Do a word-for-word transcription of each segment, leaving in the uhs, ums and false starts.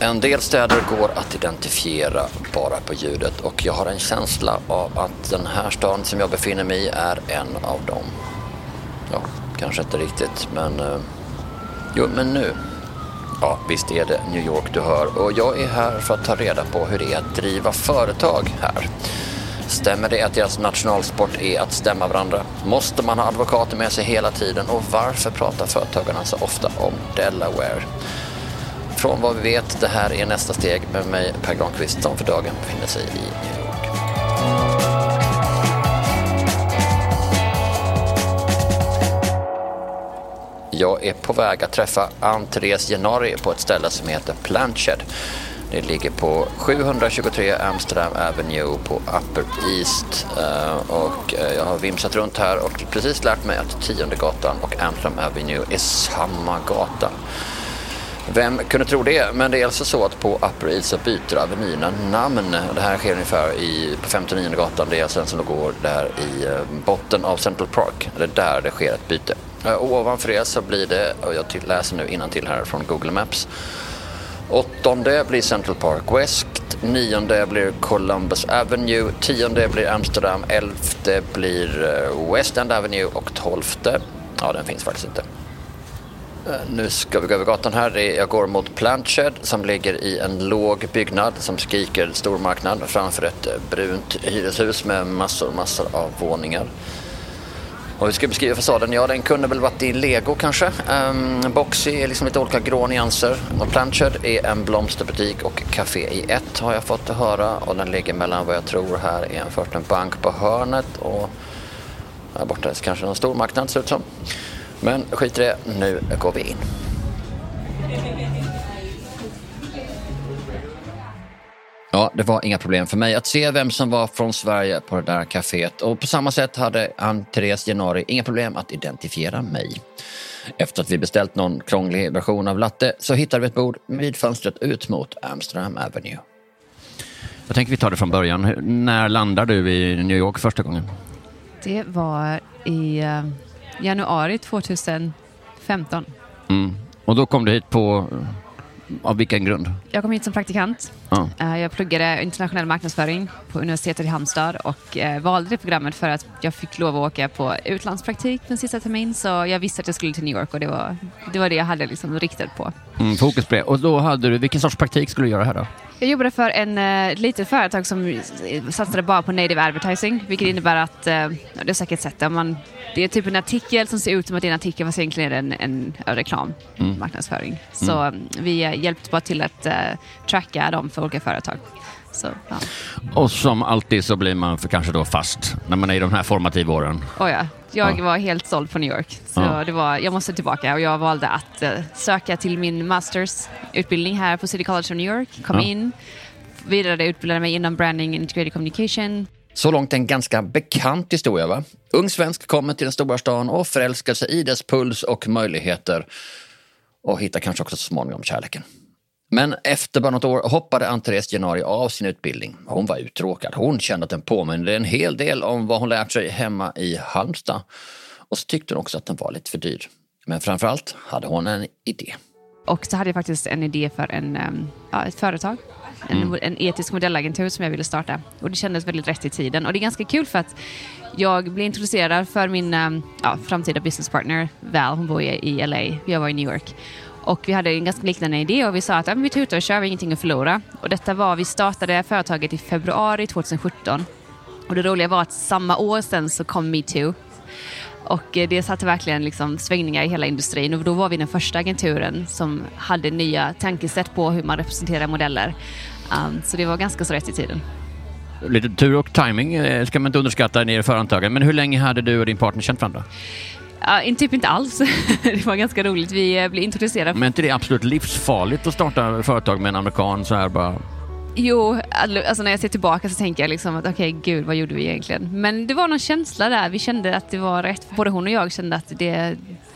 En del städer går att identifiera bara på ljudet och jag har en känsla av att den här staden som jag befinner mig i är en av dem. Ja, kanske inte riktigt, men... Eh, jo, men nu. Ja, visst är det New York du hör och jag är här för att ta reda på hur det är att driva företag här. Stämmer det att deras nationalsport är att stämma varandra? Måste man ha advokater med sig hela tiden och varför pratar företagarna så ofta om Delaware? Från vad vi vet, det här är nästa steg med mig, Per Granqvist, som för dagen befinner sig i New York. Jag är på väg att träffa Ann-Therese Genari på ett ställe som heter Plantshed. Det ligger på sjuhundratjugotre Amsterdam Avenue på Upper East och jag har vimsat runt här och precis lärt mig att tionde gatan och Amsterdam Avenue är samma gata. Vem kunde tro det? Men det är alltså så att på Upper East så byter avenyerna namn. Det här sker ungefär i, på femtionionde gatan. Det är alltså den som går där i botten av Central Park. Det är där det sker ett byte. Och ovanför det så blir det, och jag läser nu innantill här från Google Maps. Åttonde blir Central Park West, nionde blir Columbus Avenue, tionde blir Amsterdam, elfte blir West End Avenue och tolfte, ja den finns faktiskt inte. Nu ska vi gå över gatan här. Jag går mot Plantshed som ligger i en låg byggnad som skriker stormarknad framför ett brunt hyreshus med massor massor av våningar. Och hur ska jag beskriva fasaden? Ja, den kunde väl varit i Lego kanske. Um, Boxy är liksom lite olika grå nyanser. Och Plantshed är en blomsterbutik och café i ett har jag fått höra. Och den ligger mellan vad jag tror här är en först en bank på hörnet och där borta är kanske en stormarknad ser ut som. Men skit i det, nu går vi in. Ja, det var inga problem för mig att se vem som var från Sverige på det där kaféet. Och på samma sätt hade Ann-Therese Genari inga problem att identifiera mig. Efter att vi beställt någon krånglig version av latte så hittade vi ett bord vid fönstret ut mot Amsterdam Avenue. Jag tänker vi tar det från början. När landar du i New York första gången? Det var i uh, januari tjugohundrafemton. Mm. Och då kom du hit på... Av vilken grund? Jag kom hit som praktikant. Ah. Jag pluggade internationell marknadsföring på universitetet i Halmstad och valde det programmet för att jag fick lov att åka på utlandspraktik den sista termin. Så jag visste att jag skulle till New York och det var det, var det jag hade liksom riktat på. Mm, fokus på det. Och då hade du, vilken sorts praktik skulle du göra här då? Jag jobbade för en uh, litet företag som satsade bara på native advertising, vilket innebär att, uh, det är säkert sett det, man, det är typ en artikel som ser ut som att det är en artikel fast egentligen är en, en, en reklam, mm. marknadsföring. Så mm. vi uh, hjälpte bara till att uh, tracka dem för olika företag. Så, ja. Och som alltid så blir man för kanske då fast när man är i de här formativa åren. Oh ja, jag ja. var helt såld på New York. Så ja. det var, jag måste tillbaka och jag valde att uh, söka till min mastersutbildning här på City College of New York. Kom ja. in, vidare utbildade mig inom branding and integrated communication. Så långt en ganska bekant historia, va? Ung svensk kommer till den stora stan och förälskar sig i dess puls och möjligheter. Och hittar kanske också så småningom kärleken. Men efter bara något år hoppade Ann-Therese Genari av sin utbildning. Hon var uttråkad. Hon kände att den påminner en hel del om vad hon lärt sig hemma i Halmstad. Och så tyckte hon också att den var lite för dyr. Men framförallt hade hon en idé. Och så hade jag faktiskt en idé för en, ja, ett företag. En, mm. en etisk modellagentur som jag ville starta. Och det kändes väldigt rätt i tiden. Och det är ganska kul för att jag blev introducerad för min ja, framtida businesspartner Val. Hon bor i L A. Jag var i New York. Och vi hade en ganska liknande idé och vi sa att ja, vi tutar och kör, vi har ingenting att förlora. Och detta var, vi startade företaget i februari tjugosjutton. Och det roliga var att samma år sen så kom MeToo. Och det satte verkligen liksom svängningar i hela industrin. Och då var vi den första agenturen som hade nya tankesätt på hur man representerar modeller. Um, så det var ganska så rätt i tiden. Lite tur och timing ska man inte underskatta i företagen. Men hur länge hade du och din partner känt varandra? Ja, uh, typ inte alls. Det var ganska roligt. Vi uh, blev introducerade. Men inte det är absolut livsfarligt att starta företag med en amerikan så här bara... Jo, alltså när jag ser tillbaka så tänker jag liksom att okej, okay, gud, vad gjorde vi egentligen? Men det var någon känsla där. Vi kände att det var rätt. Både hon och jag kände att det,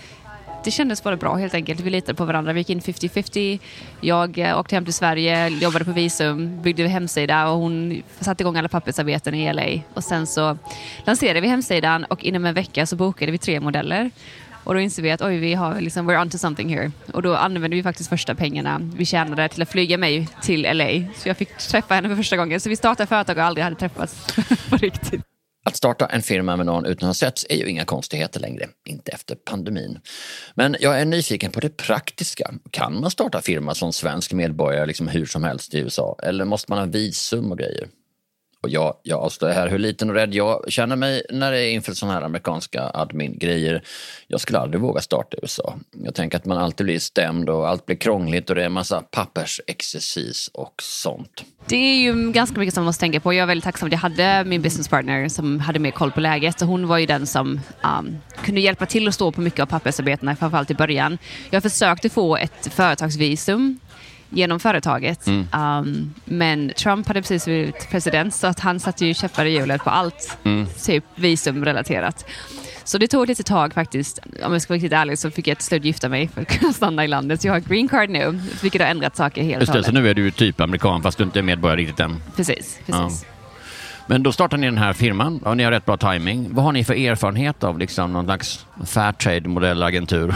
det kändes bara bra helt enkelt. Vi litade på varandra. Vi gick in femtio femtio. Jag åkte hem till Sverige, jobbade på Visum, byggde en hemsida och hon satte igång alla pappersarbeten i L A. Och sen så lanserade vi hemsidan och inom en vecka så bokade vi tre modeller. Och då inser vi att oj, vi har liksom, we're onto something here. Och då använde vi faktiskt första pengarna vi tjänade till att flyga mig till L A. Så jag fick träffa henne för första gången. Så vi startade företag och aldrig hade träffats på riktigt. Att starta en firma med någon utan att ha setts är ju inga konstigheter längre, inte efter pandemin. Men jag är nyfiken på det praktiska. Kan man starta firma som svensk medborgare liksom hur som helst i U S A? Eller måste man ha visum och grejer? Och jag, jag avslöjar här hur liten och rädd jag känner mig när det är inför sådana här amerikanska admin-grejer. Jag skulle aldrig våga starta i U S A. Jag tänker att man alltid blir stämd och allt blir krångligt och det är en massa pappersexercis och sånt. Det är ju ganska mycket som man måste tänka på. Jag är väldigt tacksam att jag hade min business partner som hade mer koll på läget. Och hon var ju den som um, kunde hjälpa till att stå på mycket av pappersarbetena, framförallt i början. Jag försökte få ett företagsvisum genom företaget. Mm. Um, men Trump hade precis blivit president så att han satte ju käppar i hjulet på allt mm. typ visumrelaterat. Så det tog lite tag faktiskt. Om jag ska vara riktigt ärlig så fick jag ett stöd gifta mig för att kunna stanna i landet. Så jag har green card nu. Vilket har ändrat saker helt och hållet. Så nu är du ju typ amerikan fast du inte är medborgare riktigt än. Precis, precis. Ja. Men då startar ni den här firman och ni har rätt bra timing. Vad har ni för erfarenhet av liksom någon slags Fairtrade-modellagentur?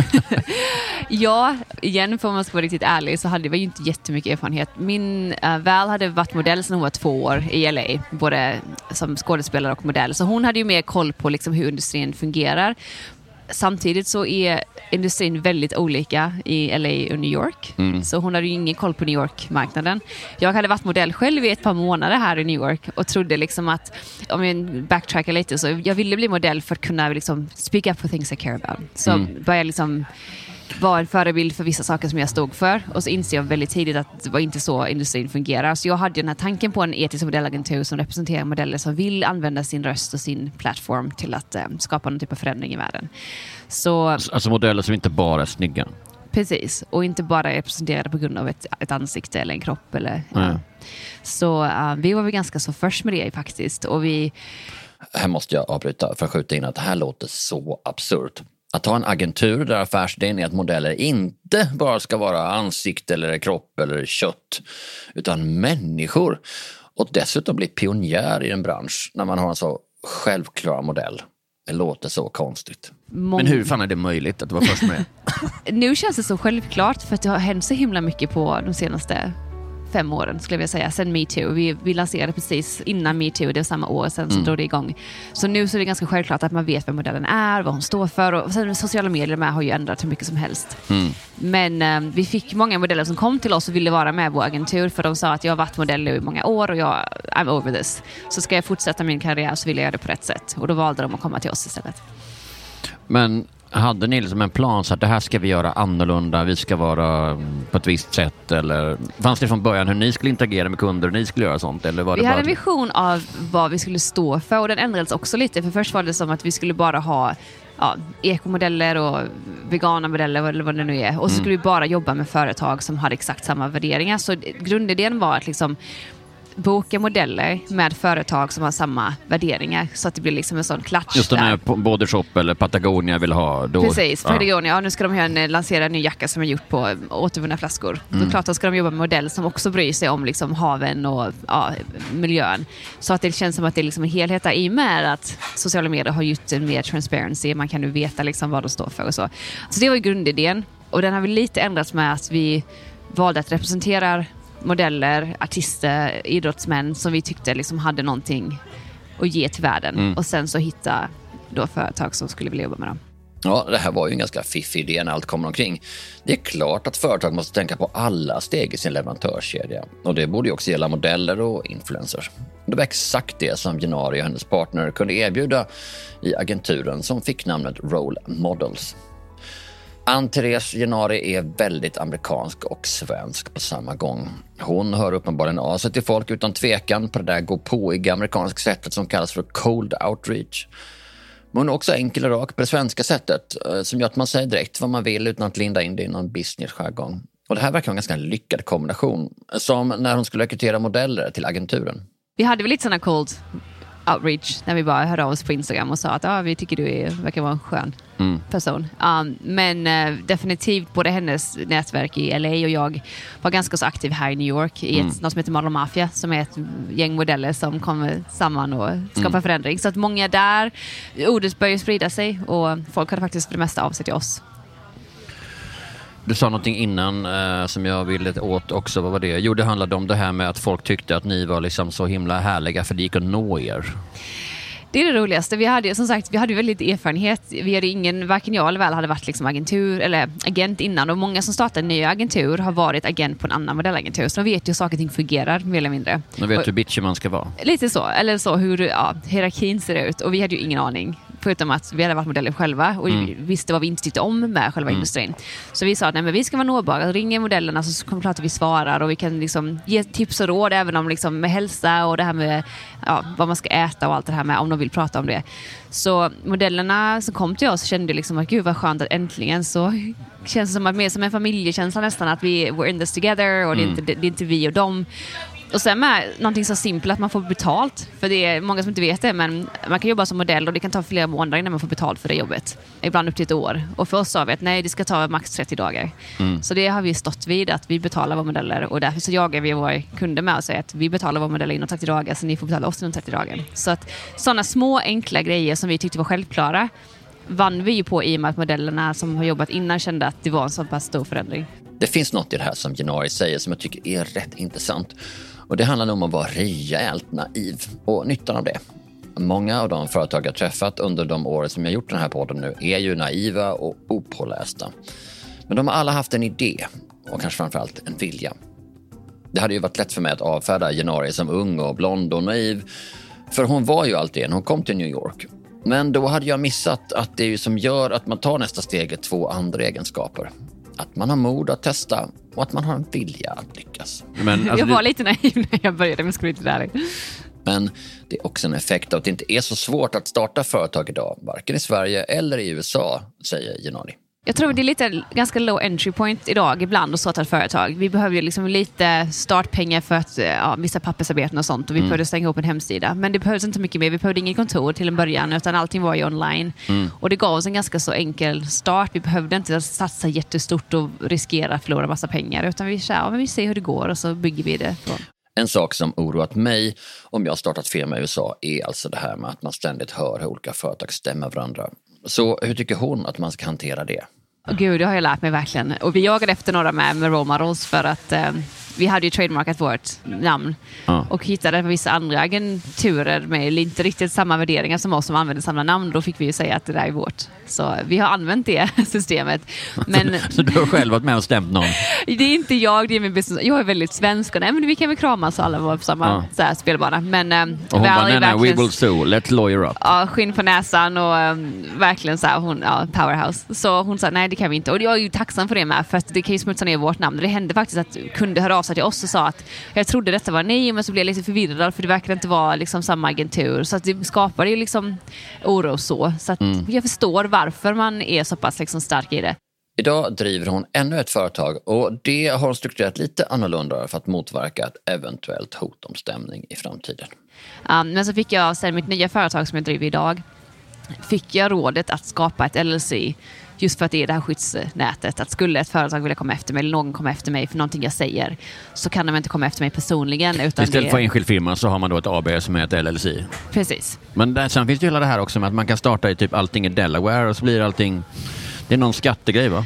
Ja, igen för om man ska vara riktigt ärlig så hade vi ju inte jättemycket erfarenhet. Min uh, Val hade varit modell sedan hon var två år i L A, både som skådespelare och modell. Så hon hade ju mer koll på liksom hur industrin fungerar. Samtidigt så är industrin väldigt olika i L A och New York. Mm. Så hon hade ju ingen koll på New York-marknaden. Jag hade varit modell själv i ett par månader här i New York och trodde liksom att, om jag backtrackar lite, så jag ville bli modell för att kunna liksom speak up for things I care about. Så mm. började liksom vara en förebild för vissa saker som jag stod för. Och så inser jag väldigt tidigt att det var inte så industrin fungerar. Så jag hade den här tanken på en etisk modellagentur som representerar modeller som vill använda sin röst och sin plattform till att eh, skapa någon typ av förändring i världen. Så, alltså modeller som inte bara är snygga. Precis, och inte bara är representerade på grund av ett, ett ansikte eller en kropp. Eller, ja. Mm. Så uh, vi var väl ganska så först med det faktiskt. Och vi... Här måste jag avbryta för att skjuta in att det här låter så absurt. Att ha en agentur där affärsidén är att modeller inte bara ska vara ansikte eller kropp eller kött utan människor. Och dessutom bli pionjär i en bransch när man har en så självklar modell. Det låter så konstigt. Mång... Men hur fan är det möjligt att du var först med det? Nu känns det så självklart för att det har hänt så himla mycket på de senaste fem åren skulle jag vilja säga, sen MeToo. Vi, vi lanserade precis innan MeToo, det var samma år sen så mm. drog det igång. Så nu så är det ganska självklart att man vet vem modellen är, vad hon står för och sen sociala medier med har ju ändrat hur mycket som helst. Mm. Men eh, vi fick många modeller som kom till oss och ville vara med i vår agentur för de sa att jag har varit modell i många år och jag I'm over this. Så ska jag fortsätta min karriär så vill jag göra det på rätt sätt. Och då valde de att komma till oss istället. Men hade ni liksom en plan så att det här ska vi göra annorlunda, vi ska vara på ett visst sätt, eller fanns det från början hur ni skulle interagera med kunder och ni skulle göra sånt? Eller var det vi bara... hade en vision av vad vi skulle stå för och den ändrades också lite, för först var det som att vi skulle bara ha ja, ekomodeller och vegana modeller eller vad det nu är, och så skulle mm. vi bara jobba med företag som hade exakt samma värderingar. Så grundidén var att liksom boka modeller med företag som har samma värderingar så att det blir liksom en sån klatsch. Just den här Body Shop eller Patagonia vill ha. Då, Precis, Patagonia. Ja. Ja, nu ska de ha en, lansera en ny jacka som är gjort på återvunna flaskor. Mm. Då klart att ska de jobba med modell som också bryr sig om liksom haven och ja, miljön. Så att det känns som att det är liksom en helhet där i med att sociala medier har gjort en mer transparency. Man kan nu veta liksom vad de står för och så. Så det var ju grundidén. Och den har vi lite ändrats med att vi valde att representera modeller, artister, idrottsmän som vi tyckte liksom hade någonting att ge till världen. Mm. Och sen så hitta då företag som skulle vilja jobba med dem. Ja, det här var ju en ganska fiffig idé när allt kommer omkring. Det är klart att företag måste tänka på alla steg i sin leverantörskedja. Och det borde ju också gälla modeller och influencers. Det var exakt det som Gennari och hennes partner kunde erbjuda i agenturen som fick namnet Role Models. Ann-Therese Gennari är väldigt amerikansk och svensk på samma gång. Hon hör uppenbarligen av sig till folk utan tvekan på det där gå på i amerikanska sättet som kallas för cold outreach. Men hon är också enkel och rak på det svenska sättet som gör att man säger direkt vad man vill utan att linda in det i någon business-jargong. Och det här verkar vara en ganska lyckad kombination, som när hon skulle rekrytera modeller till agenturen. Vi hade väl lite sådana cold outreach när vi bara hörde av oss på Instagram och sa att ah, vi tycker du är, verkar vara en skön mm. person. Um, men uh, definitivt både hennes nätverk i L A och jag var ganska så aktiv här i New York i ett, mm. något som heter Model Mafia, som är ett gäng modeller som kommer samman och skapar mm. förändring. Så att många där, ordet börjar sprida sig och folk hade faktiskt för det mesta av sig till oss. Du sa någonting innan eh, som jag ville åt också. Vad var det? Jo, det handlade om det här med att folk tyckte att ni var liksom så himla härliga för det gick att nå er. Det är det roligaste. Vi hade som sagt, vi hade väldigt erfarenhet. Vi hade ingen, varken jag eller väl hade varit liksom agentur eller agent innan. Och många som startar en ny agentur har varit agent på en annan modellagentur. Så de vet ju hur saker och ting fungerar mer eller mindre. De vet och, hur bitchy man ska vara. Lite så. Eller så hur ja, hierarkin ser ut. Och vi hade ju ingen aning. Förutom att vi hade varit modeller själva och mm. visste vad vi inte tyckte om med själva mm. industrin. Så vi sa att nej, men vi ska vara nåbara. Ringer modellerna så kommer klart att vi svarar. Och vi kan liksom ge tips och råd även om liksom med hälsa och det här med ja, vad man ska äta och allt det här med om de vill prata om det. Så modellerna som kom till oss kände liksom att gud vad skönt att äntligen så känns det som att mer som en familjekänsla nästan att vi we're in this together och mm. det, är inte, det, det är inte vi och dem. Och sen med någonting så simpelt att man får betalt. För det är många som inte vet det, men man kan jobba som modell och det kan ta flera månader innan man får betalt för det jobbet. Ibland upp till ett år. Och för oss sa vi att nej, det ska ta max trettio dagar. Mm. Så det har vi stått vid, att vi betalar våra modeller. Och därför så jagar vi våra kunder med och säger att vi betalar våra modeller inom trettio dagar, så ni får betala oss inom trettio dagar. Så att sådana små enkla grejer som vi tyckte var självklara vann vi ju på i och med att modellerna som har jobbat innan kände att det var en så pass stor förändring. Det finns något i det här som Gennari säger som jag tycker är rätt intressant. Och det handlar om att vara rejält naiv och nyttan av det. Många av de företag jag träffat under de år som jag gjort den här podden nu är ju naiva och opålästa. Men de har alla haft en idé och kanske framförallt en vilja. Det hade ju varit lätt för mig att avfärda Gennari som ung och blond och naiv. För hon var ju alltid en, hon kom till New York. Men då hade jag missat att det är ju som gör att man tar nästa steg är två andra egenskaper. Att man har mod att testa och att man har en vilja att lyckas. Men, alltså, jag var det... lite naiv när jag började, men skulle inte där. Men det är också en effekt av att det inte är så svårt att starta företag idag, varken i Sverige eller i U S A, säger Gennari. Jag tror det är lite ganska low entry point idag ibland att starta ett företag. Vi behöver ju liksom lite startpengar för att ja, vissa pappersarbeten och sånt och vi mm. behövde stänga upp en hemsida. Men det behövdes inte mycket mer. Vi behövde ingen kontor till en början utan allting var ju online. Mm. Och det gav oss en ganska så enkel start. Vi behövde inte satsa jättestort och riskera att förlora massa pengar utan vi, ja, vi ser hur det går och så bygger vi det. En sak som oroat mig om jag startat firma i U S A är alltså det här med att man ständigt hör hur olika företag stämmer varandra. Så hur tycker hon att man ska hantera det? Oh, gud, det har jag lärt mig verkligen. Och vi jagade efter några med, med role models för att eh, vi hade ju trademarkat vårt namn ja. och hittade vissa andra agenturer med inte riktigt samma värderingar som oss som använde samma namn. Då fick vi ju säga att det där är vårt. Så vi har använt det systemet. Men... så du har själv varit med och stämt någon? Det är inte jag, det är min business. Jag är väldigt svensk och nej, men vi kan väl kramas så alla var på samma ja. så här, spelbana. Men, eh, och hon bara, nej, nej, we will sue, let's lawyer up. Ja, skinn på näsan och um, verkligen så här, hon, ja, powerhouse. Så hon sa, nej det kan vi inte. Och jag är ju tacksam för det med, för att det kan ju smutsa ner vårt namn. Det hände faktiskt att kunder hörde av sig till oss och sa att jag trodde detta var nej, men så blev jag lite förvirrad för det verkar inte vara liksom samma agentur. Så att det skapade ju liksom oro så. Så att mm. jag förstår varför man är så pass liksom stark i det. Idag driver hon ännu ett företag och det har hon strukturerat lite annorlunda för att motverka ett eventuellt hot om stämning i framtiden. Um, men så fick jag sen mitt nya företag som jag driver idag fick jag rådet att skapa ett L L C just för att det är det här skyddsnätet. Att skulle ett företag vilja komma efter mig eller någon komma efter mig för någonting jag säger så kan de inte komma efter mig personligen. Utan istället det... för enskild firma så har man då ett A B som är ett L L C. Precis. Men där, sen finns det ju hela det här också med att man kan starta i typ allting i Delaware och så blir allting... Det är någon skattegrej va?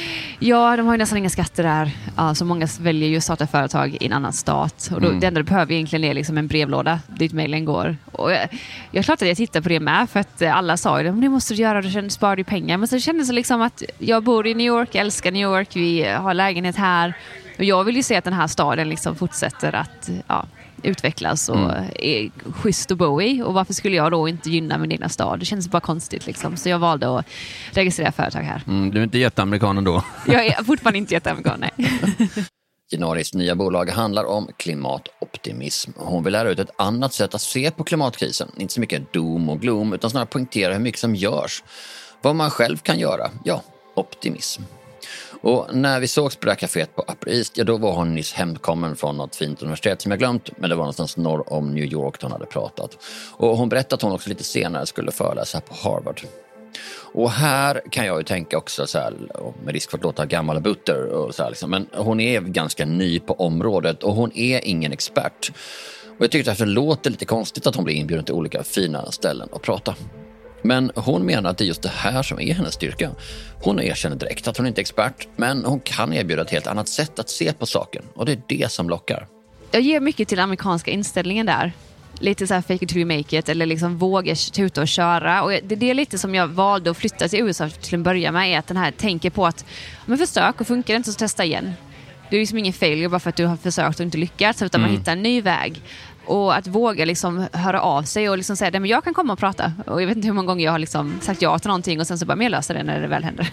Ja, de har ju nästan inga skatter där. Ja, så många väljer ju att starta företag i en annan stat. Och då, mm. det enda du behöver egentligen är liksom en brevlåda dit mejlen går. Och jag, jag klart att jag tittar på det med för att alla sa ju det måste du göra, du sparar ju pengar. Men så kändes det liksom att jag bor i New York, älskar New York, vi har lägenhet här. Och jag vill ju se att den här staden liksom fortsätter att ja, utvecklas och mm. är schysst att bo i. Och varför skulle jag då inte gynna min egna stad? Det känns bara konstigt liksom. Så jag valde att registrera företag här. Mm, du är inte jätteamerikan ändå? Jag är fortfarande inte jätteamerikan, nej. Gennaris nya bolag handlar om klimatoptimism. Hon vill lära ut ett annat sätt att se på klimatkrisen. Inte så mycket doom och gloom utan snarare poängtera hur mycket som görs. Vad man själv kan göra, ja, optimism. Och när vi sågs på det här kaféet på Upper East, ja, då var hon nyss hemkommen från något fint universitet som jag glömt, men det var någonstans norr om New York hon hade pratat. Och hon berättade att hon också lite senare skulle föreläsa på Harvard. Och här kan jag ju tänka också så här, med risk för att låta gammal butter och så här liksom, men hon är ganska ny på området och hon är ingen expert. Och jag tycker att det låter lite konstigt att hon blir inbjuden till olika fina ställen och prata. Men hon menar att det är just det här som är hennes styrka. Hon erkänner direkt att hon inte är expert, men hon kan erbjuda ett helt annat sätt att se på saken. Och det är det som lockar. Jag ger mycket till den amerikanska inställningen där. Lite så här fake it till you make it, eller liksom våga tuta och köra. Och det, det är lite som jag valde att flytta till U S A till en början med, är att den här tänker på att men försök och funkar det inte så testa igen. Det är liksom ingen failure bara för att du har försökt och inte lyckats, utan mm. man hittar en ny väg. Och att våga liksom höra av sig och liksom säga, men jag kan komma och prata. Och jag vet inte hur många gånger jag har liksom sagt ja till någonting och sen så bara, men jag löser det när det väl händer.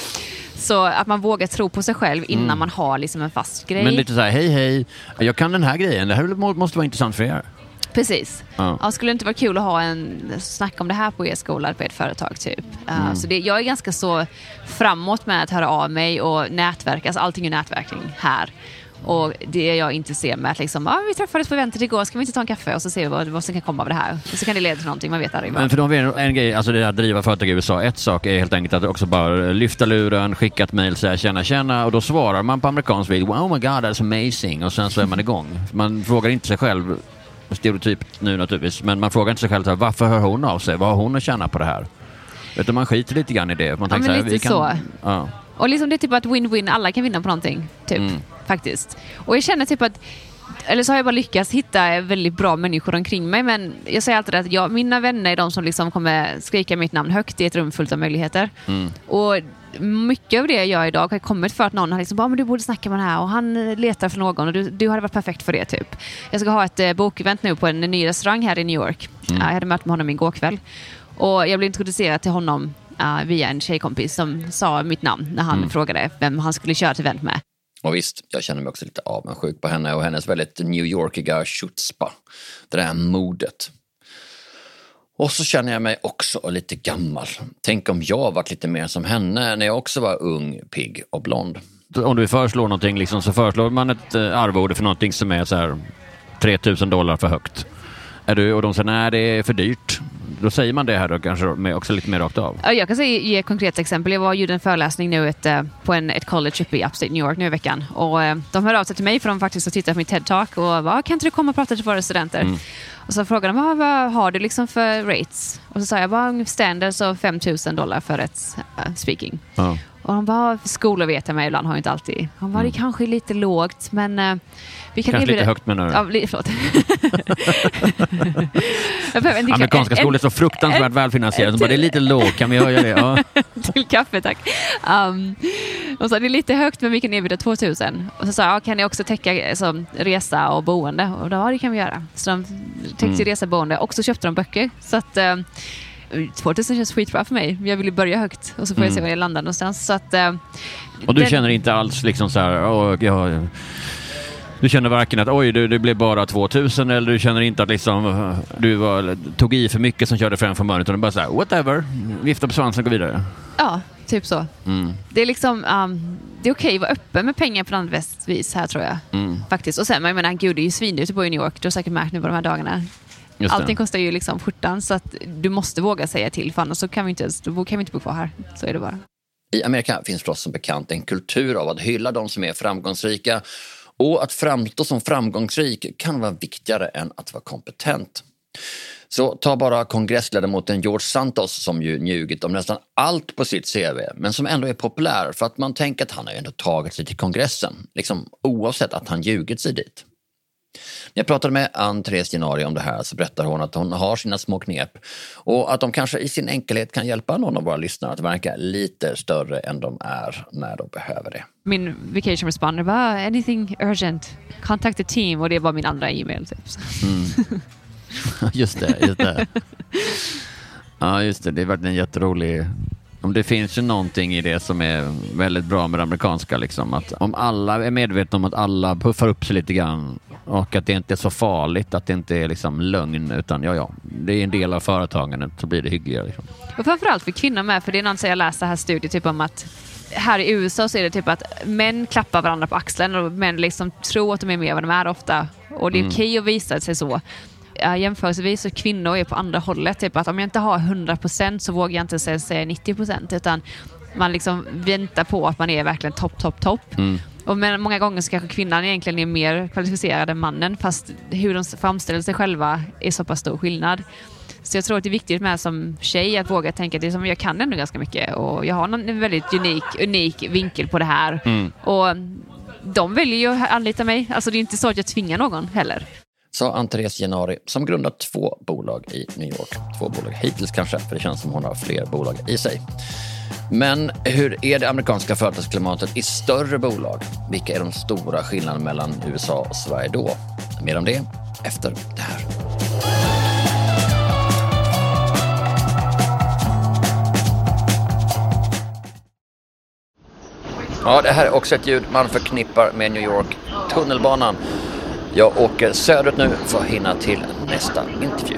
Så att man vågar tro på sig själv innan mm. man har liksom en fast grej. Men lite så här, hej hej, jag kan den här grejen, det här måste vara intressant för er. Precis. Ja. Ja, skulle det inte vara kul att ha en snack om det här på er skola, på ett företag typ. Mm. Uh, så det, jag är ganska så framåt med att höra av mig och nätverk. Alltså allting är nätverkning här. Och det är jag inte ser med att liksom, ah, vi träffades på eventet igår, ska vi inte ta en kaffe och så ser vi vad, vad som kan komma av det här. Och så kan det leda till någonting, man vet aldrig. Men för de vet en grej, alltså det att driva företag i U S A, ett sak är helt enkelt att också bara lyfta luren, skicka ett mejl, säga tjena tjena, och då svarar man på amerikansk vid, oh my god, that's amazing, och sen så är man igång. Man frågar inte sig själv, stereotypt nu naturligtvis, men man frågar inte sig själv, varför hör hon av sig, vad har hon att känna på det här? Vet du, man skiter lite grann i det. Man ja, tänker men så här, lite vi kan, så. Ja. Och liksom det är typ att win-win, alla kan vinna på någonting, typ, mm. faktiskt. Och jag känner typ att, eller så har jag bara lyckats hitta väldigt bra människor omkring mig, men jag säger alltid att jag, mina vänner är de som liksom kommer skrika mitt namn högt i ett rum fullt av möjligheter. Mm. Och mycket av det jag gör idag har kommit för att någon har liksom bara, men du borde snacka med den här och han letar för någon och du, du hade varit perfekt för det typ. Jag ska ha ett eh, bokevent nu på en ny restaurang här i New York. Mm. Jag hade mött med honom igår kväll och jag blev introducerad till honom uh, via en tjejkompis som sa mitt namn när han mm. frågade vem han skulle köra till event med. Och visst, jag känner mig också lite avundsjuk på henne och hennes väldigt New Yorkiga chutzpah. Det där modet. Och så känner jag mig också lite gammal. Tänk om jag varit lite mer som henne när jag också var ung, pigg och blond. Om du föreslår någonting liksom, så föreslår man ett arvode för någonting som är så här tre tusen dollar för högt. Är du, och de säger nej, det är för dyrt. Då säger man det här då kanske med också lite mer rakt av. Ja, jag kan säga, ge ett konkret exempel. Jag var och gjorde en föreläsning nu ett, på en, ett college uppe i Upstate New York nu i veckan. Och eh, de hör av sig till mig för de faktiskt har tittat på mitt TED-talk och bara, kan inte du komma och prata till våra studenter? Mm. Och så frågade de, vad har du liksom för rates? Och så sa jag, bara standard så fem tusen dollar för ett uh, speaking. Ja. Och de bara, skolor vet jag mig ibland har ju inte alltid. De bara, mm. det kanske är lite lågt, men uh, vi kan kanske lite högt menar du? Ja, li- förlåt. Amerikanska skolor är så fruktansvärt välfinansierade. Så bara, det är lite lågt, kan vi höja det? Ja. Till kaffe, tack. Um, och så det är lite högt, men vi kan erbjuda tvåtusen. Och så sa jag, kan ni också täcka alltså, resa och boende? Och då, ja, det kan vi göra. Så de täckte mm. resa och boende. Och så köpte de böcker. Så att uh, tvåtusen känns skitbra för mig. Jag vill ju börja högt. Och så får mm. jag se var jag landar någonstans. Så att, uh, och du den... känner inte alls liksom så här, åh, jag... Du känner varken att oj, det, det blev bara tvåtusen, eller du känner inte att liksom, du var, tog i för mycket som körde fram från början, utan du bara så här, whatever, vifta på svansen och gå vidare. Ja, typ så. Mm. Det är liksom, um, det är okej att vara öppen med pengar på något vis här, tror jag. Mm. Faktiskt. Och sen, men jag menar, gud, det är ju svindyrt att bo i New York. Du har säkert märkt nu på de här dagarna. Allting kostar ju liksom skjortan, så att du måste våga säga till, för annars så kan vi inte, då kan vi inte bo kvar här. Så är det bara. I Amerika finns förstås som bekant en kultur av att hylla de som är framgångsrika. Och att framstå som framgångsrik kan vara viktigare än att vara kompetent. Så ta bara kongressledamoten George Santos som ju njugit om nästan allt på sitt C V, men som ändå är populär för att man tänker att han har ändå tagit sig till kongressen, liksom oavsett att han ljugit sig dit. När jag pratade med Ann-Therese Genari om det här så berättar hon att hon har sina små knep och att de kanske i sin enkelhet kan hjälpa någon av våra lyssnare att verka lite större än de är när de behöver det. Min vacation responder bara, anything urgent, contact the team, och det är bara min andra e-mail typ. Mm. Just det, just det. Ja, just det, det är verkligen jätterolig. Om det finns ju någonting i det som är väldigt bra med det amerikanska, liksom, att om alla är medvetna om att alla puffar upp sig lite grann och att det inte är så farligt, att det inte är liksom lögn, utan ja, ja, det är en del av företagandet, så blir det hyggligare. Liksom. Och framförallt för kvinnor med, för det är någon som jag läste här studier typ om att här i U S A så är det typ att män klappar varandra på axeln och män liksom tror att de är mer än vad de är ofta. Och det är mm. okej att visa sig så. Uh, jämförelsevis så kvinnor är på andra hållet. Typ att om jag inte har hundra procent så vågar jag inte säga, säga nittio procent. Utan man liksom väntar på att man är verkligen topp, topp, topp. Mm. Och men många gånger så kanske kvinnan egentligen är mer kvalificerad än mannen. Fast hur de framställer sig själva är så pass stor skillnad. Så jag tror att det är viktigt med som tjej att våga tänka att det är som jag kan ändå ganska mycket. Och jag har en väldigt unik, unik vinkel på det här. Mm. Och de väljer ju att anlita mig. Alltså det är inte så att jag tvingar någon heller. Sa Ann-Therese Genari som grundat två bolag i New York. Två bolag hittills kanske, för det känns som hon har fler bolag i sig. Men hur är det amerikanska företagsklimatet i större bolag? Vilka är de stora skillnaderna mellan U S A och Sverige då? Mer om det efter det här. Ja, det här är också ett ljud man förknippar med New York, tunnelbanan. Jag åker söderut nu för att hinna till nästa intervju.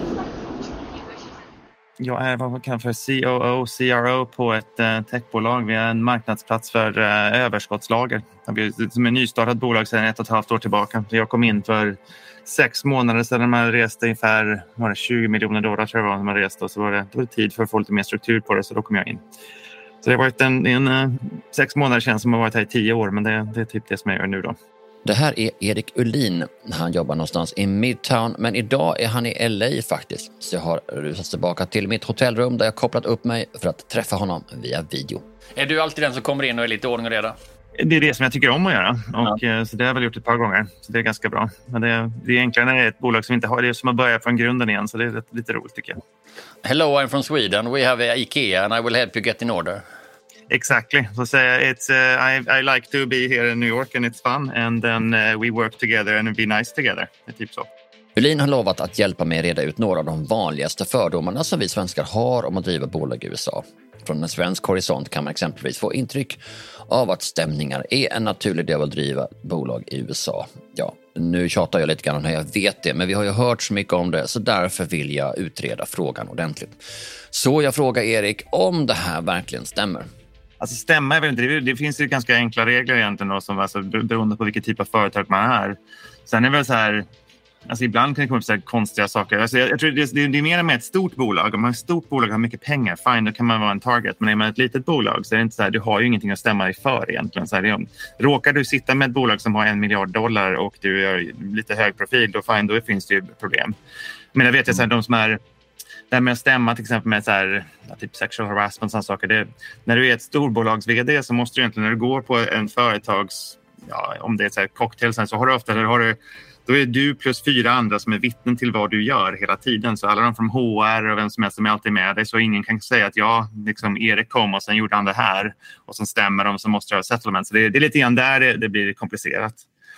Jag är vad man kan för C O O, C R O på ett eh, techbolag. Vi är en marknadsplats för eh, överskottslager. Som är nystartat bolag sedan ett och ett halvt år tillbaka. Jag kom in för sex månader sedan man reste ungefär var det tjugo miljoner dollar tror jag var när man reste. Och så var det, då var det tid för att få lite mer struktur på det, så då kom jag in. Så det har varit en, en, en sex månader sedan som har varit här i tio år, men det, det är typ det som jag gör nu då. Det här är Erik Ullin. Han jobbar någonstans i Midtown, men idag är han i L A faktiskt. Så jag har rusat tillbaka till mitt hotellrum där jag kopplat upp mig för att träffa honom via video. Är du alltid den som kommer in och är lite ordning och reda? Det är det som jag tycker om att göra. Och, ja. Så det har jag väl gjort ett par gånger. Så det är ganska bra. Men det, det är enklare när det är ett bolag som inte har det. Det är som att börja från grunden igen. Så det är lite roligt tycker jag. Hello, I'm from Sweden. We have IKEA and I will help you get in order. Exactly. Så säger it's uh, I, I like to be here in New York and it's fun and then uh, we work together and be nice together. Det är typ så. Ullin har lovat att hjälpa mig reda ut några av de vanligaste fördomarna som vi svenskar har om att driva bolag i U S A. Från en svensk horisont kan man exempelvis få intryck av att stämningar är en naturlig del att driva bolag i U S A. Ja, nu tjatar jag lite grann när jag vet det, men vi har ju hört så mycket om det, så därför vill jag utreda frågan ordentligt. Så jag frågar Erik om det här verkligen stämmer. Alltså stämma är väl inte, det, det finns ju ganska enkla regler egentligen då, som alltså, beroende på vilken typ av företag man är. Sen är det väl så här, alltså ibland kan det komma upp så här konstiga saker. Alltså jag, jag tror det, det, det är mer med ett stort bolag. Om man har ett stort bolag och har mycket pengar, fine, då kan man vara en target. Men är man ett litet bolag så är det inte så här, du har ju ingenting att stämma dig för egentligen. Så här, det, råkar du sitta med ett bolag som har en miljard dollar och du gör lite hög profil, då, fine, då finns det ju problem. Men jag vet att mm. de som är det här med att stämma till exempel med så här, typ sexual harassment och sådana saker. Det, när du är ett storbolags vd så måste du egentligen, när du går på en företags, ja, om det är så här cocktail, så har du ofta, har du, då är du plus fyra andra som är vittnen till vad du gör hela tiden. Så alla de från H R och vem som helst som är alltid med dig, så ingen kan säga att ja, liksom Erik kom och sen gjorde han det här och sen stämmer de, så måste jag ha settlement. Så det, det är lite grann där det, det blir komplicerat.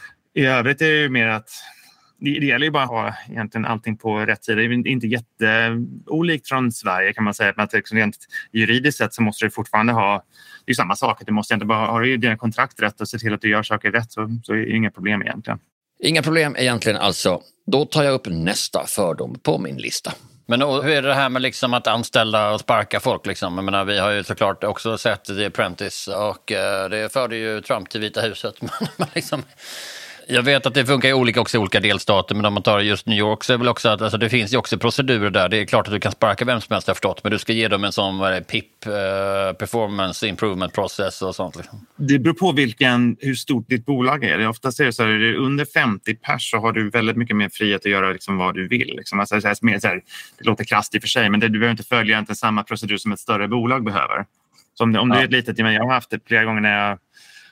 I övrigt är det mer att Det, det gäller ju bara att ha egentligen allting på rätt sida. Det är inte jätteolikt från Sverige kan man säga. Men att rent juridiskt sett så måste du fortfarande ha, det är samma sak. Du måste inte bara ha dina kontrakt rätt och se till att du gör saker rätt, så, så är det inga problem egentligen. Inga problem egentligen alltså. Då tar jag upp nästa fördom på min lista. Men hur är det här med liksom att anställa och sparka folk? Liksom? Jag menar, vi har ju såklart också sett The Apprentice och eh, det förde ju Trump till Vita huset. Men liksom... Jag vet att det funkar i olika, också i olika delstater, men om man tar just New York så är det väl också att alltså, det finns ju också procedurer där. Det är klart att du kan sparka vem som helst, jag förstått, men du ska ge dem en sån vad är det, P I P, uh, Performance Improvement Process och sånt. Liksom. Det beror på vilken, hur stort ditt bolag är. Det oftast är det så här, är det under femtio pers så har du väldigt mycket mer frihet att göra liksom, vad du vill. Liksom. Alltså, så här, mer, så här, det låter krasst i och för sig, men det, du behöver inte följa inte samma procedur som ett större bolag behöver. Så om, det, om ja. du är ett litet, jag har haft det flera gånger när jag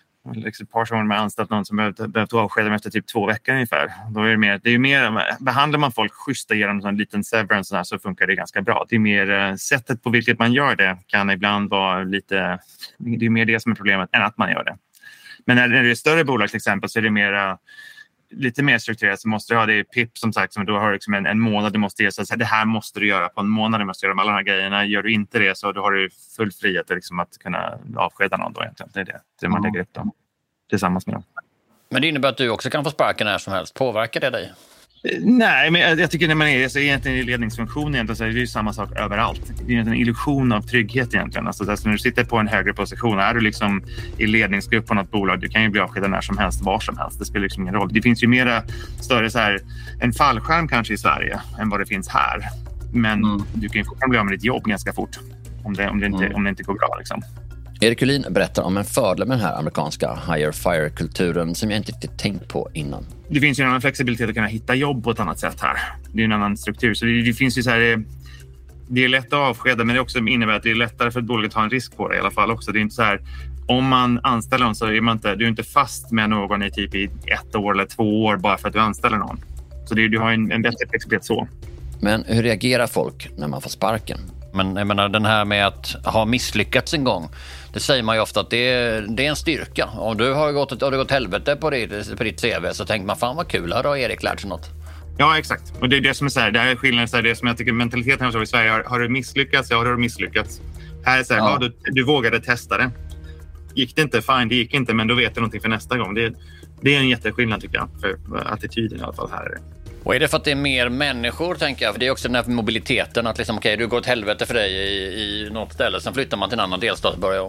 ett par gånger med anställt någon som behövt, behövt avskeda mig efter typ två veckor ungefär. Då är det mer, det är mer, behandlar man folk schysst och ger dem en liten severance så funkar det ganska bra. Det är mer sättet på vilket man gör det kan ibland vara lite, det är mer det som är problemet än att man gör det. Men när det är större bolag till exempel så är det mer lite mer strukturerat, så måste du ha det i P I P som sagt, som du har liksom en, en månad du måste ge, så att det här måste du göra på en månad, du måste göra alla de här grejerna. Gör du inte det så då har du full frihet liksom att kunna avskeda någon då egentligen. Det är det, det man lägger upp dem tillsammans med dem. Men det innebär att du också kan få sparken när som helst. Påverkar det dig? Nej, men jag, jag tycker när man är så egentligen i ledningsfunktion egentligen, så är det ju samma sak överallt. Det är en illusion av trygghet egentligen. Alltså, alltså när du sitter på en högre position, är du liksom i ledningsgrupp på något bolag, du kan ju bli avskedad när som helst, var som helst. Det spelar liksom ingen roll. Det finns ju mera större så här, en fallskärm kanske i Sverige än vad det finns här. Men mm. du kan ju fortfarande bli av med ditt jobb ganska fort om det, om det, inte, mm. om det inte går bra liksom. Erik Uhlin berättar om en fördel med den här amerikanska hire fire-kulturen som jag inte riktigt tänkt på innan. Det finns ju en annan flexibilitet att kunna hitta jobb på ett annat sätt här. Det är en annan struktur. Så det, det finns ju så här, det, det är lätt att avskeda, men det också innebär att det är lättare för ett bolag att ta en risk på det i alla fall också. Det är inte så här, om man anställer någon så är man inte, du är inte fast med någon i typ i ett år eller två år bara för att du anställer någon. Så det, du har en, en bättre flexibilitet så. Men hur reagerar folk när man får sparken? Men jag menar, den här med att ha misslyckats en gång, det säger man ju ofta att det är, det är en styrka. Om du har gått, har du gått helvete på ditt, på ditt C V så tänker man, fan vad kul, här har Erik lärt sig något. Ja, exakt. Och det är det som är så här, det här är skillnaden, så här, det som jag tycker mentaliteten här i Sverige, har, har du misslyckats, ja, har du misslyckats. Här är så här, ja. Ja, du, du vågade testa det. Gick det inte, fine, det gick inte, men då vet du någonting för nästa gång. Det, det är en jätteskillnad tycker jag, för attityden i alla fall här. Och är det för att det är mer människor, tänker jag? För det är också den här mobiliteten, att liksom, okej, okay, du går åt helvete för dig i, i något ställe, sen flyttar man till en annan delstat och börjar om.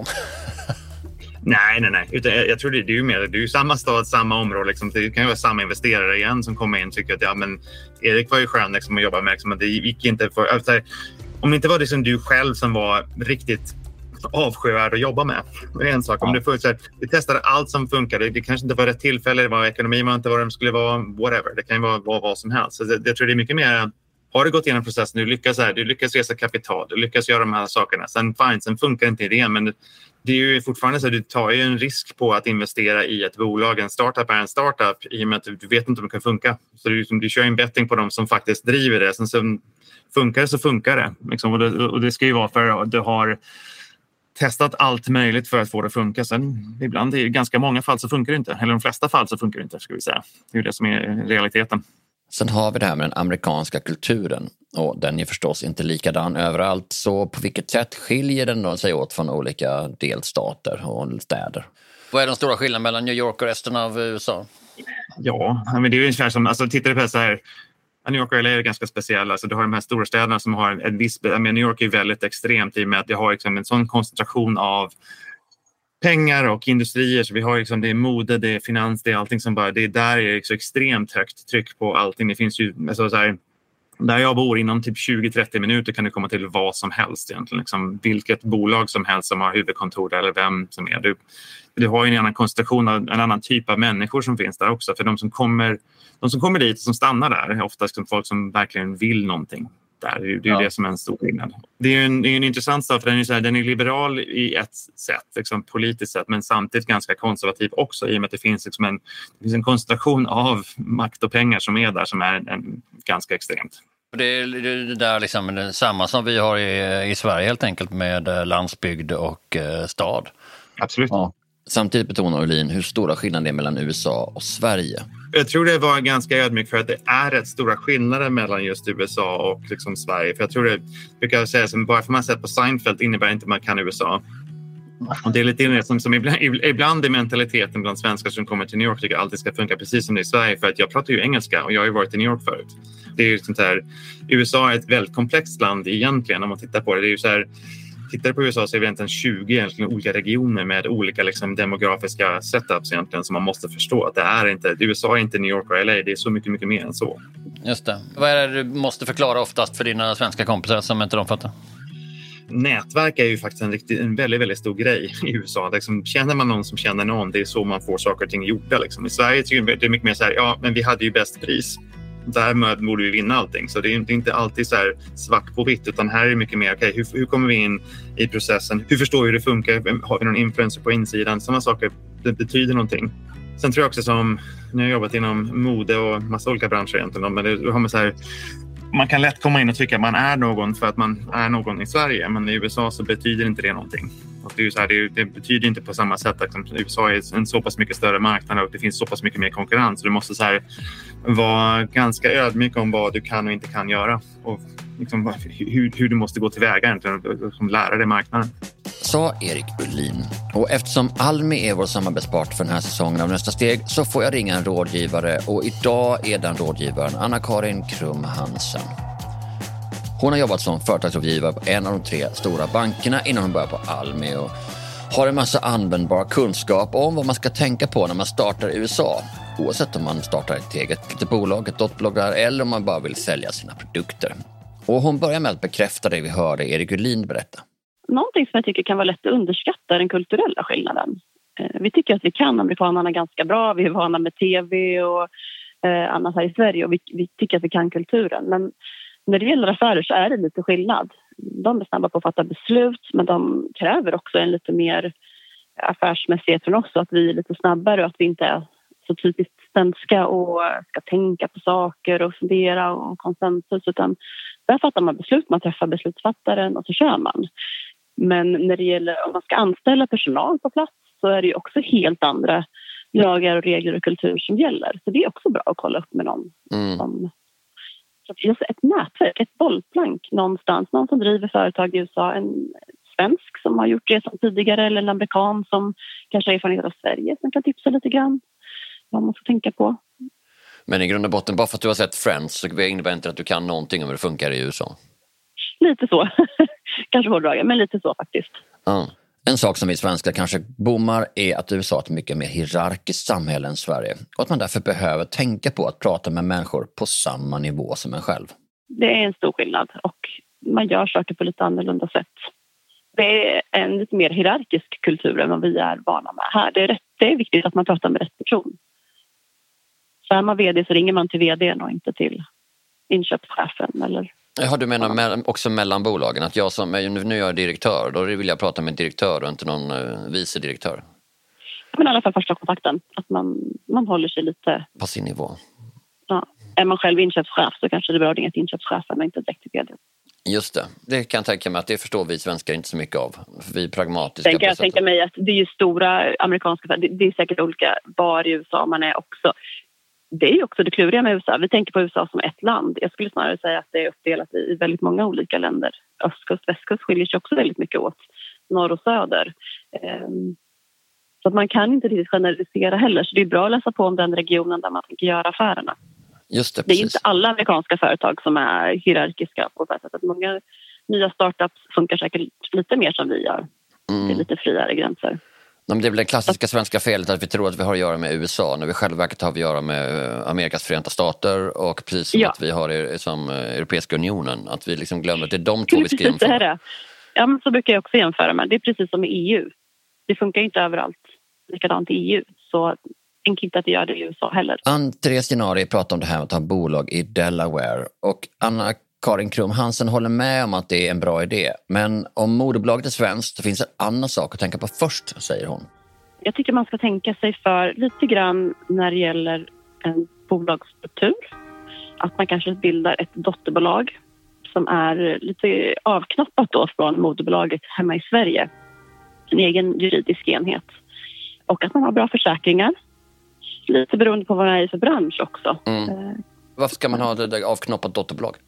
Nej, nej, nej. Utan jag, jag tror det, det är ju mer, det är ju samma stad, samma område. Liksom. Det kan ju vara samma investerare igen som kommer in och tycker att ja, men Erik var ju skön liksom, att jobba med. Liksom, att det gick inte för, alltså, om det inte var det som du själv som var riktigt avskyvärd att jobba med. Det är en sak. Om du, får, så här, du testade allt som funkade. Det kanske inte var rätt tillfälle, det var ekonomi, man inte vad det skulle vara, whatever. Det kan ju vara vad, vad som helst. Så det, jag tror det är mycket mer, har du gått igenom processen, du lyckas, här, du lyckas resa kapital, du lyckas göra de här sakerna. Sen fine, sen funkar inte idén, men det, det är ju fortfarande så att du tar ju en risk på att investera i ett bolag. En startup är en startup i och med att du vet inte om det kan funka. Så du, du kör en betting på dem som faktiskt driver det. Sen så funkar det så funkar det. Liksom, och, det och det ska ju vara för att du har testat allt möjligt för att få det att funka. Sen ibland i ganska många fall så funkar det inte. Eller de flesta fall så funkar det inte, ska vi säga. Det är det som är realiteten. Sen har vi det här med den amerikanska kulturen. Och den är förstås inte likadan överallt. Så på vilket sätt skiljer den sig åt från olika delstater och städer? Vad är den stora skillnaden mellan New York och resten av U S A? Ja, men det är ju ungefär som, alltså tittar du på så här, New York och L A är ganska speciella. Alltså, du har de här stora städerna som har en viss... Men New York är väldigt extremt i och med att det har liksom en sån koncentration av pengar och industrier. Så vi har liksom, det är mode, det är finans, det är allting som bara... Det är där är det så extremt högt tryck på allting. Det finns ju... Alltså, så här, där jag bor inom typ tjugo till trettio minuter kan du komma till vad som helst egentligen. Liksom, vilket bolag som helst som har huvudkontor eller vem som är. Du, du har ju en annan koncentration av en annan typ av människor som finns där också. För de som kommer... De som kommer dit, som stannar där, är oftast folk som verkligen vill någonting där. Det är ju ja. det som är en stor skillnad. Det är ju en, det är en intressant sak, för den är, så här, den är liberal i ett sätt, liksom politiskt sätt, men samtidigt ganska konservativ också, i och med att det finns, liksom en, det finns en koncentration av makt och pengar som är där, som är en, en, ganska extremt. Det är det där liksom det samma som vi har i, i Sverige helt enkelt, med landsbygd och eh, stad. Absolut. Ja. Samtidigt betonar Uhlin hur stora skillnader det är mellan U S A och Sverige. Jag tror det var ganska ödmjuk för att det är rätt stora skillnader mellan just U S A och liksom Sverige. För jag tror det, brukar säga som bara för man sett på Seinfeld innebär inte att man kan U S A. Och det är lite det som, som ibland, ibland är mentaliteten bland svenskar som kommer till New York tycker jag alltid ska funka precis som det är i Sverige. För att jag pratar ju engelska och jag har ju varit i New York förut. Det är ju sånt här, U S A är ett väldigt komplext land egentligen om man tittar på det. Det är ju så här, tittar på U S A så är det egentligen tjugo egentligen olika regioner med olika liksom, demografiska setups egentligen som man måste förstå. Att det är inte, U S A är inte New York och L A, det är så mycket, mycket mer än så. Just det. Vad är det du måste förklara oftast för dina svenska kompisar som inte de fattar? Nätverk är ju faktiskt en, riktigt, en väldigt, väldigt stor grej i U S A. Liksom, känner man någon som känner någon, det är så man får saker och ting gjorda. Liksom. I Sverige är det mycket mer så här, ja men vi hade ju bäst pris. Därmed borde vi vinna allting. Så det är inte, inte alltid så här svart på vitt, utan här är det mycket mer, okej, okay, hur, hur kommer vi in i processen? Hur förstår vi hur det funkar? Har vi någon influencer på insidan? Sådana saker, det betyder någonting. Sen tror jag också som, när jag har jobbat inom mode och massa olika branscher egentligen, men det har man så här, man kan lätt komma in och tycka att man är någon för att man är någon i Sverige, men i U S A så betyder inte det någonting. Och det, är så här, det, det betyder inte på samma sätt att U S A är en så pass mycket större marknad och det finns så pass mycket mer konkurrens. Så du måste så här, vara ganska ödmjuk om vad du kan och inte kan göra och liksom, hur, hur du måste gå tillväga egentligen och lära dig marknaden. sa Erik Ullin. Och eftersom Almi är vår samarbetspart för den här säsongen av Nästa steg så får jag ringa en rådgivare och idag är den rådgivaren Anna-Karin Krum Hansen. Hon har jobbat som företagsrådgivare på en av de tre stora bankerna innan hon började på Almi och har en massa användbar kunskap om vad man ska tänka på när man startar i U S A. Oavsett om man startar ett eget litet bolag, ett dotterbolag där, eller om man bara vill sälja sina produkter. Och hon börjar med att bekräfta det vi hörde Erik Ullin berätta. Någonting som jag tycker kan vara lätt att underskatta är den kulturella skillnaden. Vi tycker att vi kan amerikanerna ganska bra, vi är vana med tv och eh, annars här i Sverige och vi, vi tycker att vi kan kulturen. Men när det gäller affärer så är det lite skillnad. De är snabba på att fatta beslut men de kräver också en lite mer affärsmässighet från oss, att vi är lite snabbare och att vi inte är så typiskt svenska och ska tänka på saker och fundera och konsensus, utan där fattar man beslut, man träffar beslutsfattaren och så kör man. Men när det gäller om man ska anställa personal på plats så är det ju också helt andra lagar och regler och kultur som gäller. Så det är också bra att kolla upp med någon mm. som så just ett nätverk, ett bollplank någonstans, någon som driver företag i U S A, en svensk som har gjort det som tidigare eller en amerikan som kanske är erfarenhet av Sverige som kan tipsa lite grann vad man ska tänka på. Men i grund och botten, bara för att du har sett Friends så innebär inte att du kan någonting om hur det funkar i U S A? Lite så. Kanske hårdragen, men lite så faktiskt. Ja. En sak som vi svenskar kanske bommar är att U S A är ett mycket mer hierarkiskt samhälle än Sverige. Och att man därför behöver tänka på att prata med människor på samma nivå som en själv. Det är en stor skillnad och man gör saker på lite annorlunda sätt. Det är en lite mer hierarkisk kultur än vad vi är vana med här. Det är, rätt, det är viktigt att man pratar med rätt person. Så är man vd så ringer man till vdn och inte till inköpschefen eller... Ja, du menar me- också mellan bolagen att jag som, nu är jag direktör, då vill jag prata med en direktör och inte någon uh, vice direktör. Men i alla fall första kontakten, att man, man håller sig lite... På sin nivå. Ja. Är man själv inköpschef så kanske det är bra att ringa till inköpschefen och inte direkt till vd. Just det, det kan jag tänka mig att det förstår vi svenskar inte så mycket av. Vi är pragmatiska. Sen kan jag tänka mig att det är ju stora amerikanska, det, det är säkert olika var i U S A man är också. Det är ju också det kluriga med U S A. Vi tänker på U S A som ett land. Jag skulle snarare säga att det är uppdelat i väldigt många olika länder. Östkust, västkust skiljer sig också väldigt mycket åt. Norr och söder. Så att man kan inte riktigt generalisera heller. Så det är bra att läsa på om den regionen där man tänker göra affärerna. Just det, det är inte alla amerikanska företag som är hierarkiska på det sättet. Många nya startups funkar säkert lite mer som vi gör. Mm. Det är lite friare gränser. Det är väl det klassiska svenska felet att vi tror att vi har att göra med U S A när vi själva verkar ha att göra med Amerikas Förenta Stater och precis som ja. att vi har som Europeiska unionen, att vi liksom glömmer att det är de två vi ska jämföra. Det. Ja, men så brukar jag också jämföra med. Det är precis som i E U. Det funkar inte överallt likadant i E U, så tänk inte att det gör det i U S A heller. Ann-Therese Gennari pratar om det här med att ha bolag i Delaware och Anna-Karin Krum Hansen håller med om att det är en bra idé. Men om moderbolaget är svenskt så finns det en annan sak att tänka på först, säger hon. Jag tycker man ska tänka sig för lite grann när det gäller en bolagsstruktur. Att man kanske bildar ett dotterbolag som är lite avknoppat då från moderbolaget hemma i Sverige. En egen juridisk enhet. Och att man har bra försäkringar. Lite beroende på vad det är för bransch också. Mm. Varför ska man ha det där avknoppat dotterbolag?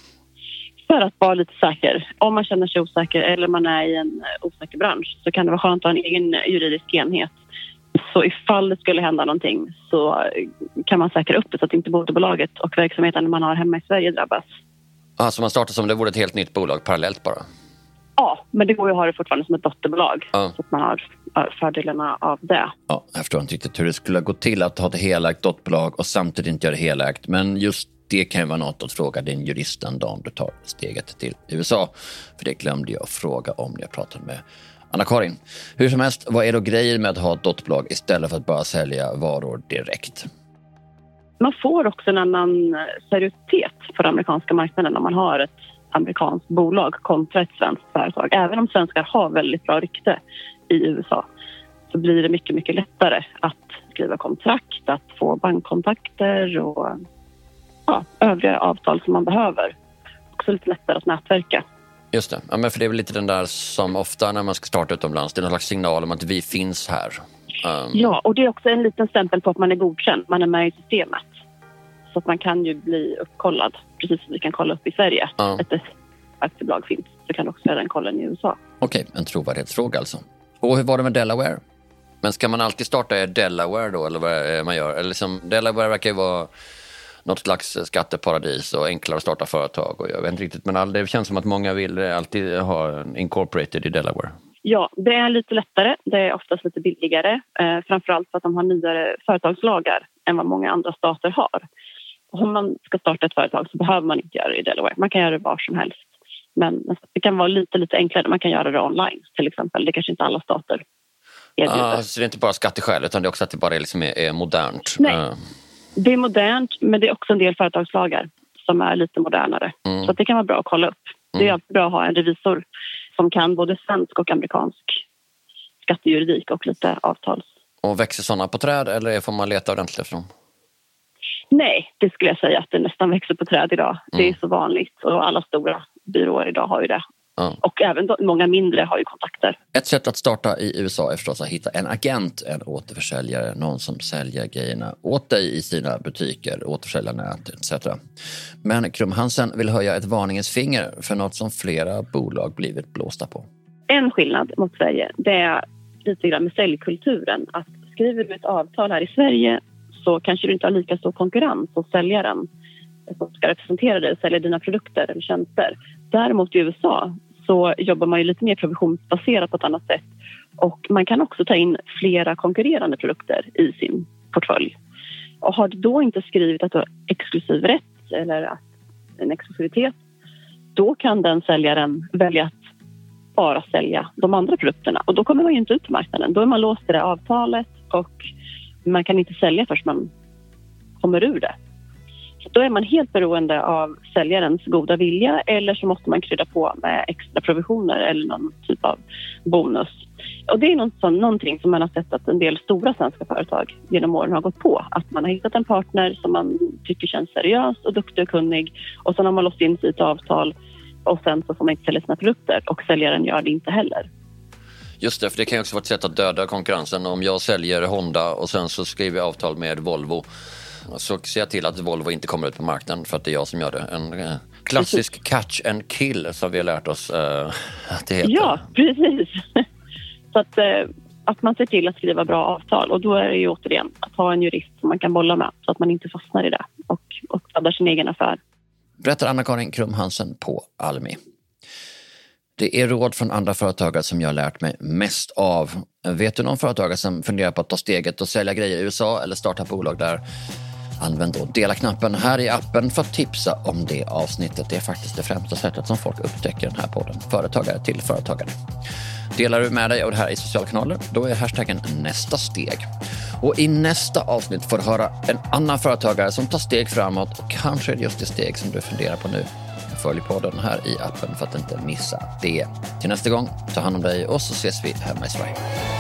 För att vara lite säker. Om man känner sig osäker eller man är i en osäker bransch så kan det vara skönt att ha en egen juridisk enhet. Så ifall det skulle hända någonting så kan man säkra upp det så att inte moderbolaget och verksamheten man har hemma i Sverige drabbas. Ja, så man startar som det vore ett helt nytt bolag parallellt bara? Ja, men det går ju att ha det fortfarande som ett dotterbolag. Ja. Så att man har fördelarna av det. Ja, jag förstår inte riktigt hur det skulle gå till att ha ett helägt dotterbolag och samtidigt inte göra det helägt. Men just det kan ju vara något att fråga din jurist en dag om du tar steget till U S A. För det glömde jag fråga om när jag pratade med Anna-Karin. Hur som helst, vad är då grejen med att ha ett dotterbolag istället för att bara sälja varor direkt? Man får också en annan seriositet på den amerikanska marknaden om man har ett amerikanskt bolag kontra ett svenskt företag. Även om svenskar har väldigt bra rykte i U S A så blir det mycket, mycket lättare att skriva kontrakt, att få bankkontakter och ja, övriga avtal som man behöver. Också lite lättare att nätverka. Just det. Ja, men för det är väl lite den där som ofta när man ska starta utomlands, det är någon slags signal om att vi finns här. Um... Ja, och det är också en liten stämpel på att man är godkänd. Man är med i systemet. Så att man kan ju bli uppkollad, precis som vi kan kolla upp i Sverige. Ja. Ett aktiebolag finns så kan du också göra den kollen i U S A. Okej, en trovärdighetsfråga alltså. Och hur var det med Delaware? Men ska man alltid starta i Delaware då, eller vad är det man gör? Eller liksom, Delaware verkar ju vara något slags skatteparadis och enklare att starta företag. Och jag vet inte riktigt, men det känns som att många vill alltid ha en incorporated i Delaware. Ja, det är lite lättare. Det är oftast lite billigare. Eh, framförallt för att de har nyare företagslagar än vad många andra stater har. Om man ska starta ett företag så behöver man inte göra det i Delaware. Man kan göra det var som helst. Men det kan vara lite, lite enklare. Man kan göra det online till exempel. Det kanske inte alla stater erbjuder. Ah, så det är inte bara skatteskäl utan det är också att det bara är, liksom är, är modernt. Nej, uh. det är modernt men det är också en del företagslagar som är lite modernare. Mm. Så det kan vara bra att kolla upp. Det är alltid bra att ha en revisor som kan både svensk och amerikansk skattejuridik och lite avtals. Och växer sådana på träd eller får man leta ordentligt efter dem? Nej, det skulle jag säga att det nästan växer på träd idag. Mm. Det är så vanligt och alla stora byråer idag har ju det. Mm. Och även då, många mindre har ju kontakter. Ett sätt att starta i U S A är förstås att hitta en agent, en återförsäljare, någon som säljer grejerna åt dig i sina butiker, återförsäljarnät et cetera. Men Krum Hansen vill höja ett varningens finger för något som flera bolag blivit blåsta på. En skillnad mot Sverige, det är lite grann med säljkulturen. Att skriver du ett avtal här i Sverige så kanske du inte har lika stor konkurrens hos säljaren som ska representera dig och sälja dina produkter eller tjänster. Däremot i U S A så jobbar man ju lite mer provisionsbaserat på ett annat sätt. Och man kan också ta in flera konkurrerande produkter i sin portfölj. Och har du då inte skrivit att du har exklusiv rätt eller att en exklusivitet, då kan den säljaren välja att bara sälja de andra produkterna. Och då kommer man ju inte ut på marknaden. Då är man låst i det avtalet och man kan inte sälja förrän man kommer ur det. Så då är man helt beroende av säljarens goda vilja eller så måste man krydda på med extra provisioner eller någon typ av bonus. Och det är något som, någonting som man har sett att en del stora svenska företag genom åren har gått på. Att man har hittat en partner som man tycker känns seriös och duktig och kunnig och sen har man låst in sig i ett avtal och sen så får man inte sälja sina produkter och säljaren gör det inte heller. Just det, för det kan ju också vara ett sätt att döda konkurrensen. Om jag säljer Honda och sen så skriver jag avtal med Volvo så ser jag till att Volvo inte kommer ut på marknaden för att det är jag som gör det. En eh, klassisk precis. Catch and kill som vi har lärt oss eh, att det heter. Ja, precis. Så att, eh, att man ser till att skriva bra avtal och då är det ju återigen att ha en jurist som man kan bolla med så att man inte fastnar i det och, och taddar sin egen affär. Berättar Anna-Karin Krum Hansen på Almi. Det är råd från andra företagare som jag har lärt mig mest av. Vet du någon företagare som funderar på att ta steget och sälja grejer i U S A eller starta bolag där? Använd då dela-knappen här i appen för att tipsa om det avsnittet. Det är faktiskt det främsta sättet som folk upptäcker den här podden. Företagare till företagare. Delar du med dig av det här i sociala kanaler, då är hashtaggen nästa steg. Och i nästa avsnitt får du höra en annan företagare som tar steg framåt och kanske är det just det steg som du funderar på nu. Följ podden här i appen för att inte missa det. Till nästa gång, ta hand om dig och så ses vi hemma i Sverige.